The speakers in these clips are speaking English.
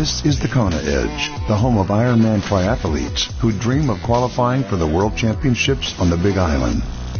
This is the Kona Edge, the home of Ironman triathletes who dream of qualifying for the World Championships on the Big Island.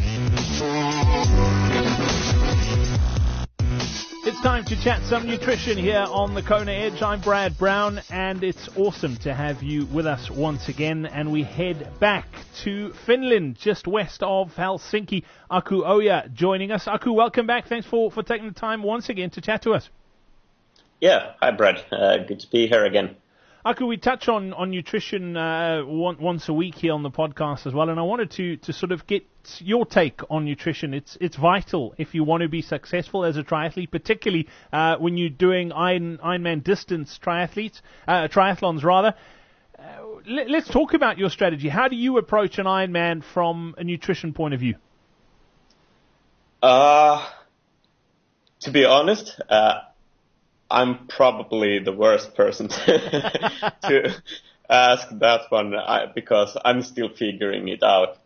It's time to chat some nutrition here on the Kona Edge. I'm Brad Brown, and it's awesome to have you with us once again. And we head back to Finland, just west of Helsinki. Aku Oja joining us. Aku, welcome back. Thanks for taking the time once again to chat to us. Yeah, hi Brad. Good to be here again. Aku, we touch on nutrition once a week here on the podcast as well, and I wanted to sort of get your take on nutrition. It's vital if you want to be successful as a triathlete, particularly when you're doing Ironman distance triathlons rather. Let's talk about your strategy. How do you approach an Ironman from a nutrition point of view? To be honest, I'm probably the worst person to ask that one because I'm still figuring it out.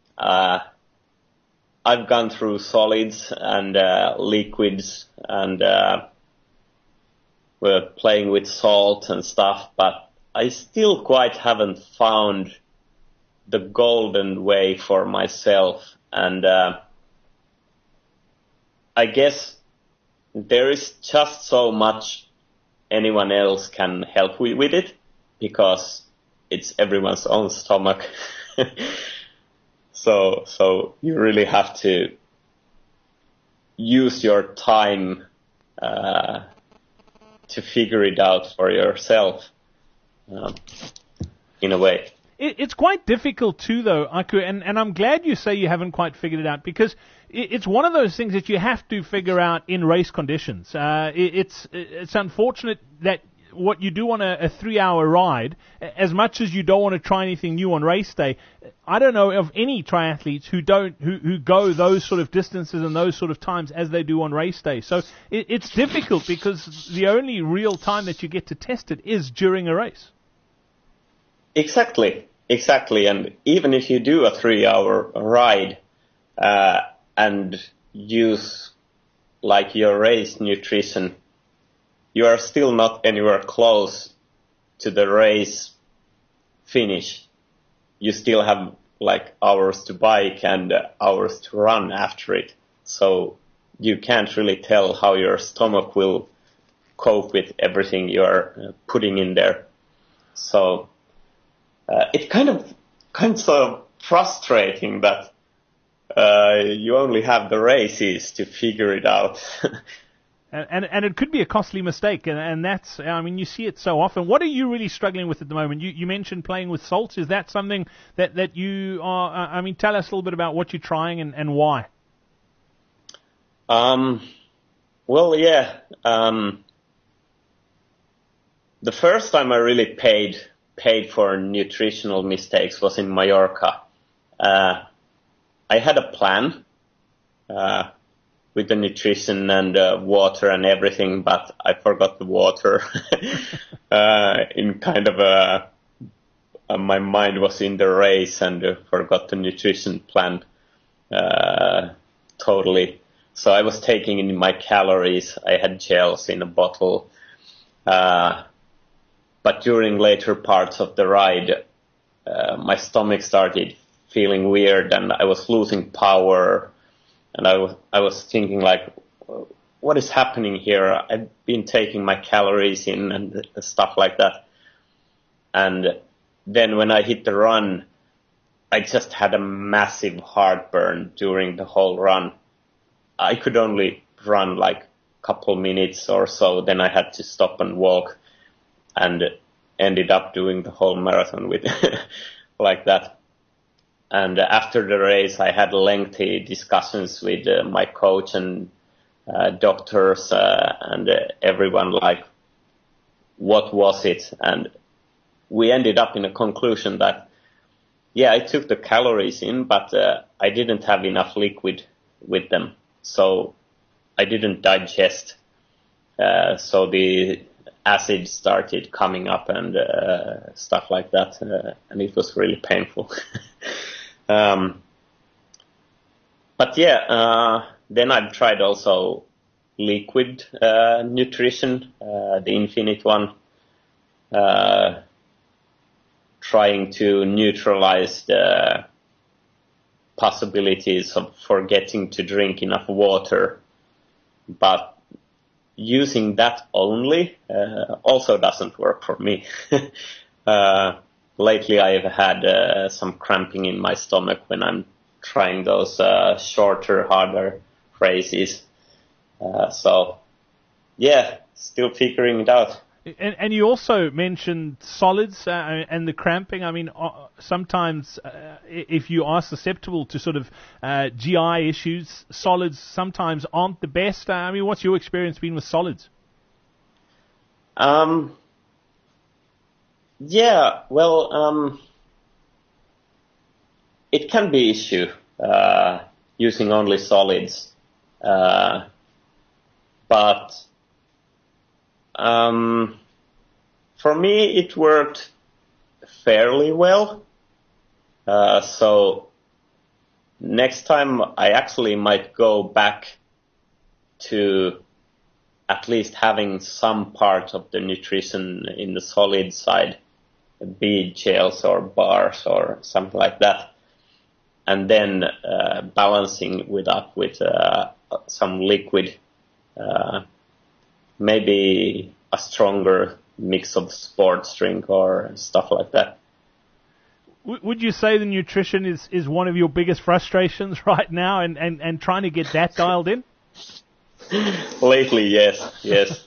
I've gone through solids and liquids and we're playing with salt and stuff, but I still quite haven't found the golden way for myself. And I guess there is just so much anyone else can help with it because it's everyone's own stomach. So you really have to use your time to figure it out for yourself in a way. It's quite difficult too, though, Aku, and I'm glad you say you haven't quite figured it out because it's one of those things that you have to figure out in race conditions. It's unfortunate that what you do on a 3-hour ride, as much as you don't want to try anything new on race day, I don't know of any triathletes who go those sort of distances and those sort of times as they do on race day. So it's difficult because the only real time that you get to test it is during a race. Exactly. And even if you do a 3-hour ride and use like your race nutrition, you are still not anywhere close to the race finish. You still have like hours to bike and hours to run after it. So you can't really tell how your stomach will cope with everything you are putting in there. So it's kind of frustrating that you only have the races to figure it out. and it could be a costly mistake, and that's, I mean, you see it so often. What are you really struggling with at the moment? You mentioned playing with salts. Is that something that you are, I mean, tell us a little bit about what you're trying and why. Well, yeah. The first time I really paid for nutritional mistakes was in Mallorca. I had a plan with the nutrition and water and everything, but I forgot the water. In kind of my mind was in the race and forgot the nutrition plan totally. So I was taking in my calories. I had gels in a bottle. But during later parts of the ride, my stomach started feeling weird and I was losing power. And I was thinking like, what is happening here? I've been taking my calories in and stuff like that. And then when I hit the run, I just had a massive heartburn during the whole run. I could only run like a couple minutes or so. Then I had to stop and walk. And ended up doing the whole marathon with like that. And after the race, I had lengthy discussions with my coach and doctors and everyone, like, what was it? And we ended up in a conclusion that, yeah, I took the calories in, but I didn't have enough liquid with them. So I didn't digest. So the acid started coming up and stuff like that, and it was really painful. But yeah, then I've tried also liquid nutrition, the Infinite one, trying to neutralize the possibilities of forgetting to drink enough water. But using that only also doesn't work for me. Lately I've had some cramping in my stomach when I'm trying those shorter, harder races. So, yeah, still figuring it out. And you also mentioned solids and the cramping. I mean, sometimes if you are susceptible to sort of GI issues, solids sometimes aren't the best. I mean, what's your experience been with solids? Yeah, well, it can be an issue using only solids, but for me it worked fairly well. So next time I actually might go back to at least having some part of the nutrition in the solid side, be it gels or bars or something like that, and then balancing it up with some liquid, maybe a stronger mix of sports drink or stuff like that. Would you say the nutrition is one of your biggest frustrations right now, and trying to get that dialed in? Lately, yes.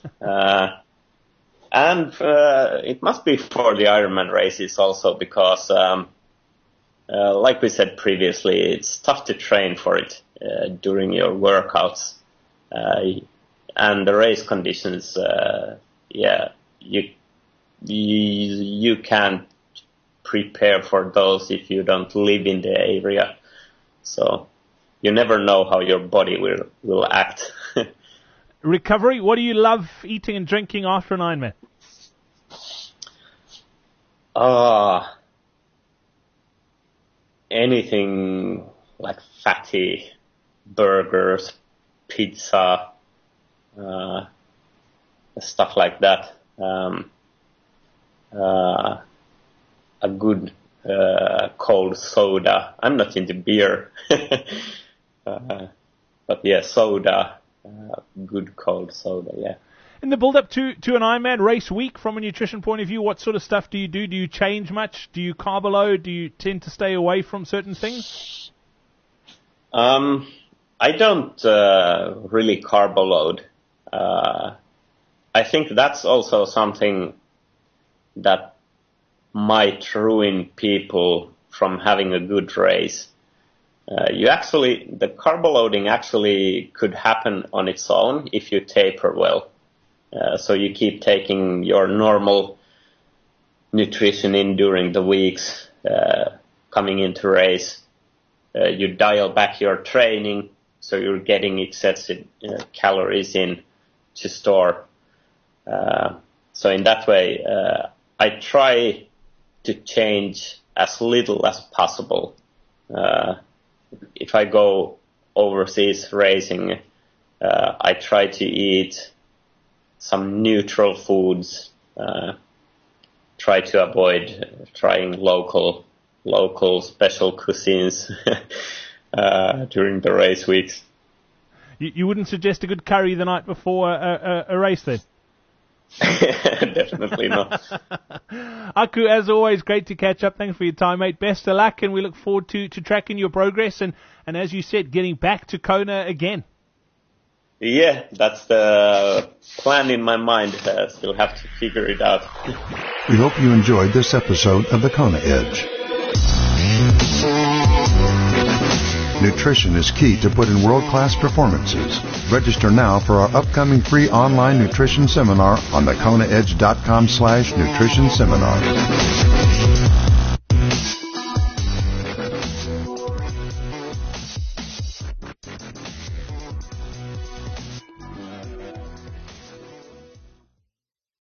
And it must be for the Ironman races also, because like we said previously, it's tough to train for it during your workouts. And the race conditions, you can't prepare for those if you don't live in the area. So you never know how your body will act. Recovery, what do you love eating and drinking after an Ironman? Anything like fatty burgers, pizza, stuff like that. A good cold soda. I'm not into beer, but yeah, soda. Good cold soda, yeah. In the build-up to an Ironman race week, from a nutrition point of view, what sort of stuff do you do? Do you change much? Do you carb load? Do you tend to stay away from certain things? I don't really carb load. I think that's also something that might ruin people from having a good race. The carb loading actually could happen on its own if you taper well. So you keep taking your normal nutrition in during the weeks, coming into race. You dial back your training, so you're getting excessive calories in to store. So in that way, I try to change as little as possible. If I go overseas racing, I try to eat some neutral foods, try to avoid trying local special cuisines during the race weeks. You wouldn't suggest a good curry the night before a race then? Definitely not. Aku, as always, great to catch up. Thanks for your time, mate. Best of luck, and we look forward to tracking your progress and as you said, getting back to Kona again. Yeah, that's the plan in my mind. Still have to figure it out. We hope you enjoyed this episode of the Kona Edge. Nutrition is key to put in world-class performances. Register now for our upcoming free online nutrition seminar on thekonaedge.com/nutrition seminar.